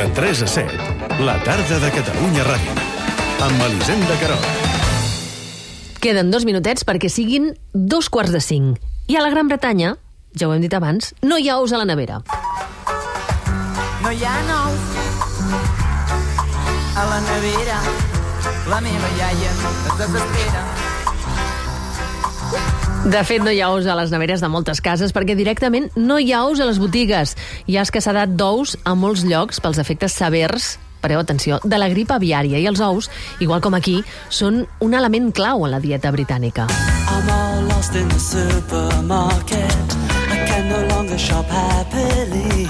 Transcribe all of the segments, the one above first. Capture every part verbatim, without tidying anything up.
De tres a set, la tarda de Catalunya Ràdio, amb Elisenda Querol. Queden dos minutets perquè siguin dos quarts de cinc. I a la Gran Bretanya, ja ho hem dit abans, no hi ha ous a la nevera. No hi ha nous a la nevera. La meva iaia es desespera. De fet, no hi ha ous a les neveres de moltes cases perquè directament no hi ha ous a les botigues. Hi ha escassedat d'ous a molts llocs pels efectes severs, pareu atenció, de la grip aviària. I els ous, igual com aquí, són un element clau en la dieta britànica. I'm all lost in the supermarket. I can no longer shop happily.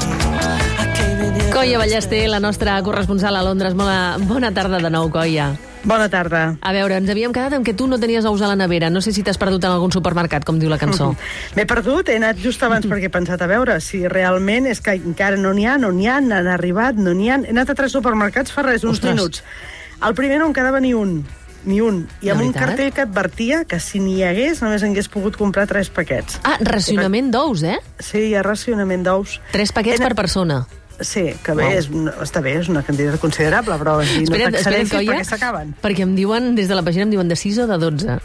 I came in here... Coia Ballester, la nostra corresponsal a Londres. Bona, bona tarda de nou, Coia. Bona tarda. A veure, ens havíem quedat amb que tu no tenies ous a la nevera. No sé si t'has perdut en algun supermercat, com diu la cançó. M'he perdut, he anat just abans perquè he pensat a veure si realment és que encara no n'hi ha, no n'hi ha, n'han arribat, no n'hi ha. He anat a tres supermercats fa res, uns Ostres. minuts. El primer no em quedava ni un, ni un. I amb De un veritat? cartell que advertia que si n'hi hagués només hagués pogut comprar tres paquets. Ah, racionament d'ous, eh? Sí, hi ha racionament d'ous. Tres paquets He anat- per persona. Sí, que bé, Uau. és, una- està bé, és una quantitat considerable, però així, no Espera't, espera't, t'accedeixis Coia, perquè s'acaben. perquè em diuen, des de la pàgina em diuen de sis o de dotze.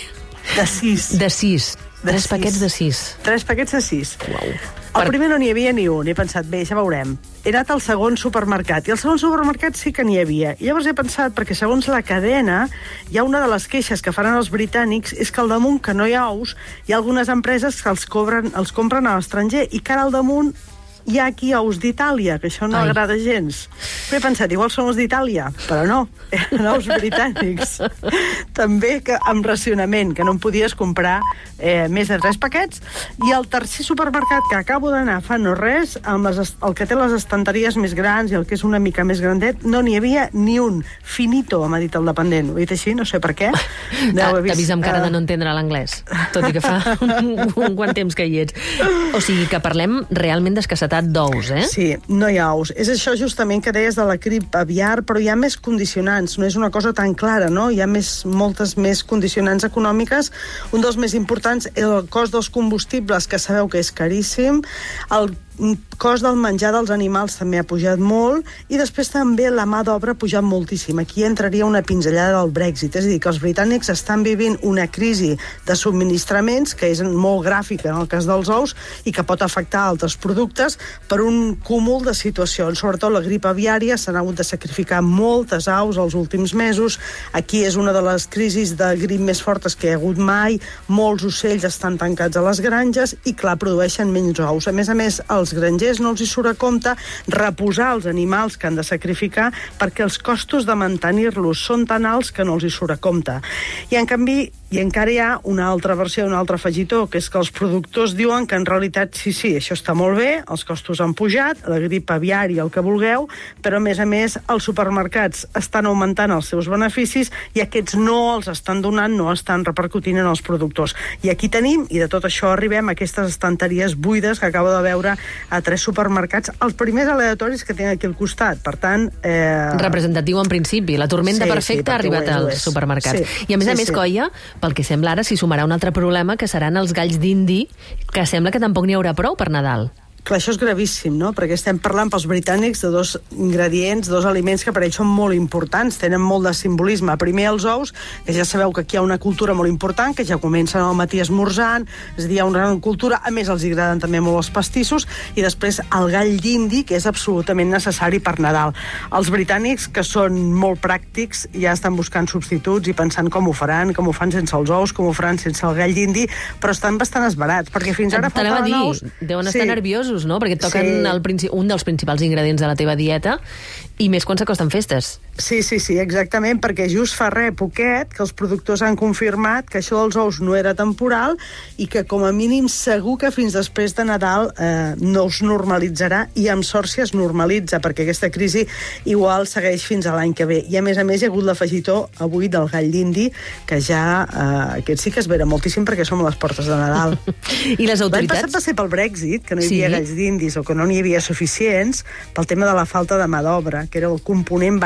De sis. De sis. De Tres sis. paquets de sis. Tres paquets de sis. Uau. El primer no n'hi havia ni un, he pensat, bé, ja veurem. He anat al segon supermercat, i al segon supermercat sí que n'hi havia. I llavors he pensat, perquè segons la cadena, hi ha una de les queixes que faran els britànics, és que al damunt, que no hi ha ous, hi ha algunes empreses que els, cobren, els compren a l'estranger, i que ara al damunt hi ha aquí ous d'Itàlia, que això no Ai. agrada gens. Però he pensat, igual són els d'Itàlia, però no, eren ous britànics. També que amb racionament, que no en podies comprar eh, més de tres paquets. I el tercer supermercat que acabo d'anar fa no res, amb les, est- el que té les estanteries més grans i el que és una mica més grandet, no n'hi havia ni un. Finito, m'ha dit el dependent. Ho he dit així, no sé per què. Deu haver T'ha vist, vist amb cara eh, de no entendre l'anglès, tot i que fa un, un quant temps que hi ets. O sigui que parlem realment d'escassetat d'ous, eh? Sí, no hi ha ous. És això justament que deies de la grip aviar, però hi ha més condicionants, no és una cosa tan clara, no? Hi ha més, moltes més condicionants econòmiques. Un dels més importants és el cost dels combustibles, que sabeu que és caríssim, el cost del menjar dels animals també ha pujat molt, i després també la mà d'obra ha pujat moltíssim. Aquí entraria una pinzellada del Brexit, és a dir, que els britànics estan vivint una crisi de subministraments, que és molt gràfica en el cas dels ous, i que pot afectar altres productes per un cúmul de situacions. Sobretot la grip aviària, s'han hagut de sacrificar moltes aus els últims mesos. Aquí és una de les crisis de grip més fortes que hi ha hagut mai. Molts ocells estan tancats a les granges i, clar, produeixen menys ous. A més a més, els grangers no els hi surt a compte reposar els animals que han de sacrificar perquè els costos de mantenir-los són tan alts que no els hi surt a compte. I en canvi, i encara hi ha una altra versió, un altre afegitó, que és que els productors diuen que en realitat sí, sí, això està molt bé, els costos han pujat, la grip aviària, el que vulgueu, però a més a més els supermercats estan augmentant els seus beneficis i aquests no els estan donant, no estan repercutint en els productors. I aquí tenim, i de tot això arribem a aquestes estanteries buides que acabo de veure a tres supermercats, els primers aleatoris que tinc aquí al costat. Per tant... Eh... Representatiu en principi. La tormenta Sí, perfecta sí, ha perquè arribat ho és, ho als és. supermercats. Sí, I a més sí, a més, sí. Coia, pel que sembla ara s'hi sumarà un altre problema, que seran els galls d'indi, que sembla que tampoc n'hi haurà prou per Nadal. Clar, això és gravíssim, no? Perquè estem parlant pels britànics de dos ingredients, dos aliments que per ells són molt importants, tenen molt de simbolisme. Primer els ous, que ja sabeu que aquí hi ha una cultura molt important, que ja comencen al matí esmorzant, és a dir, hi ha una gran cultura, a més els agraden també molt els pastissos, i després el gall d'indi, que és absolutament necessari per Nadal. Els britànics, que són molt pràctics, ja estan buscant substituts i pensant com ho faran, com ho fan sense els ous, com ho faran sense el gall d'indi, però estan bastant esbarats, perquè fins ara T'anava a faltaven dir, ous. deuen estar Sí. nerviosos, no? Perquè et toquen Sí. el princi- un dels principals ingredients de la teva dieta, i més quan s'acosten festes. Sí, sí, sí, exactament, perquè just fa res, poquet, que els productors han confirmat que això dels ous no era temporal i que com a mínim segur que fins després de Nadal eh, no es normalitzarà, i amb sort si es normalitza, perquè aquesta crisi igual segueix fins a l'any que ve. I a més a més hi ha hagut l'afegitó avui del gall d'indi, que ja eh, aquest sí que es vera moltíssim perquè som a les portes de Nadal. I les L'any autoritats... passat va ser pel Brexit, que no hi Sí. havia galls d'indis o que no n'hi havia suficients, pel tema de la falta de mà d'obra, que era el component bàsic, era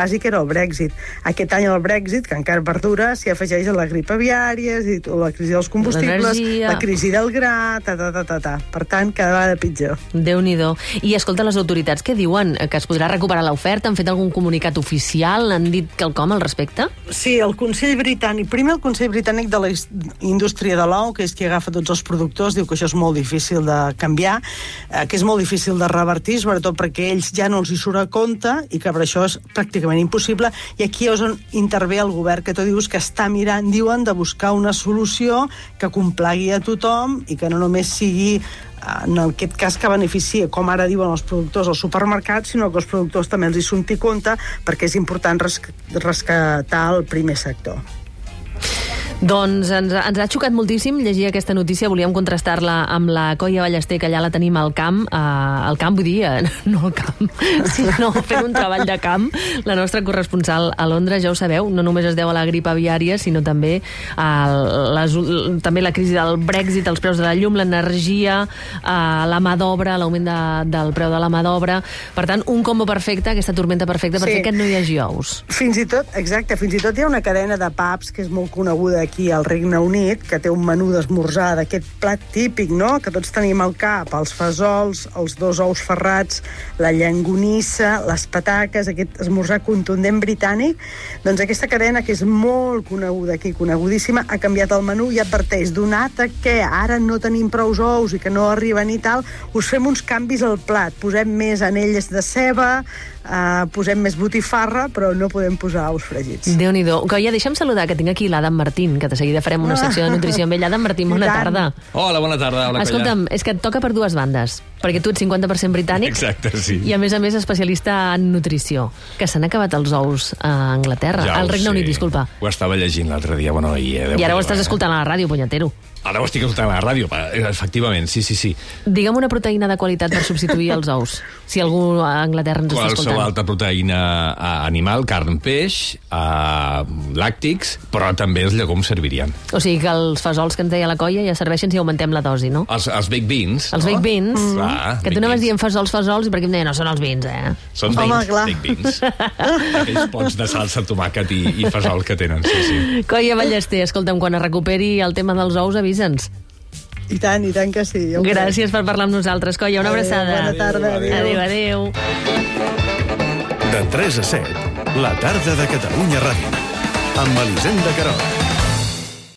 el Brexit. Aquest any el Brexit, que encara perdura, s'hi afegeix a la grip aviària, la crisi dels combustibles, la crisi del gra, ta, ta, ta, ta, ta. Per tant, cada vegada pitjor. Déu-n'hi-do. I escolta, les autoritats què diuen? Que es podrà recuperar l'oferta? Han fet algun comunicat oficial? Han dit quelcom al respecte? Sí, el Consell Britànic, primer el Consell Britànic de la indústria de l'ou, que és qui agafa tots els productors, diu que això és molt difícil de canviar, eh, que és molt difícil de revertir, sobretot perquè ells ja no els hi surt a compte i que per això és pràcticament impossible. I aquí és on intervé el govern, que tu dius que està mirant, diuen, de buscar una solució que complagui a tothom i que no només sigui en aquest cas que beneficia, com ara diuen els productors als supermercats, sinó que els productors també els hi surti compte, perquè és important rescatar el primer sector. Doncs ens, ens ha xocat moltíssim llegir aquesta notícia. Volíem contrastar-la amb la Coia Ballester, que allà la tenim al camp. Eh, al camp, vull dir, eh, no al camp, sinó fent un treball de camp. La nostra corresponsal a Londres, ja ho sabeu, no només es deu a la grip aviària, sinó també a les, també la crisi del Brexit, els preus de la llum, l'energia, eh, la mà d'obra, l'augment de, del preu de la mà d'obra. Per tant, un combo perfecte, aquesta tormenta perfecta, per sí. fer que no hi hagi ous. Fins i tot, exacte, fins i tot hi ha una cadena de pubs que és molt coneguda aquí al Regne Unit, que té un menú d'esmorzar d'aquest plat típic, no?, que tots tenim al cap, els fesols, els dos ous ferrats, la llangonissa, les pataques, aquest esmorzar contundent britànic. Doncs aquesta cadena, que és molt coneguda aquí, conegudíssima, ha canviat el menú i adverteix, donat que ara no tenim prous ous i que no arriben i tal, us fem uns canvis al plat, posem més anelles de ceba, Uh, posem més botifarra, però no podem posar ous fregits. Déu-n'hi-do. Coia, deixa'm saludar, que tinc aquí l'Adam Martín, que de seguida farem una secció de nutrició amb ell. Adam Martín, bona tarda. Hola, bona tarda. Hola, escolta'm, és que et toca per dues bandes, perquè tu ets cinquanta per cent britànic. Exacte, sí. I a més a més especialista en nutrició, que s'han acabat els ous a Anglaterra, ja al Regne sé. Unit, disculpa. Ho estava llegint l'altre dia, bueno, ahir. Eh, I ara ho estàs escoltant a la ràdio, punyetero. Ara ho estic escoltant a la ràdio, efectivament, sí, sí, sí. Digue'm una proteïna de qualitat per substituir els ous, si algú a Anglaterra ens està escoltant. Qualsevol altra proteïna animal, carn, peix, uh, làctics, però també els llegums servirien. O sigui que els fesols que ens deia la Coia ja serveixen si augmentem la dosi, no? Els, els baked beans. Els no? baked beans, mm. Clar, que tu anaves dient fesols, fesols, i perquè em deia, no, són els beans, eh? Són beans, baked beans. Aquells pots de salsa, tomàquet i, i fesol que tenen, sí, sí. Coia Ballester, escolta'm, quan es recuperi el tema dels ous, avisa'ns. I tant, i tant que sí. Ja gràcies per parlar amb nosaltres, Coia. Una adéu, abraçada. Bona tarda. Adéu, adéu. De tres a set, la tarda de Catalunya Ràdio. Amb Elisenda Querol.